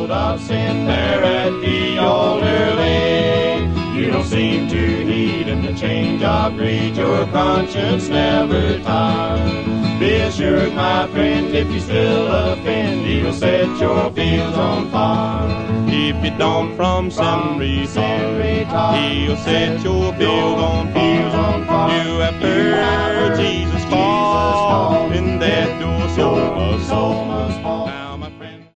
world of sin there at the altar lay. You don't seem to need a change of greed, your conscience never tired. Be assured, my friend, if you still offend, he'll set your fields on fire. If you don't from sin retard, he'll set your fields on fire.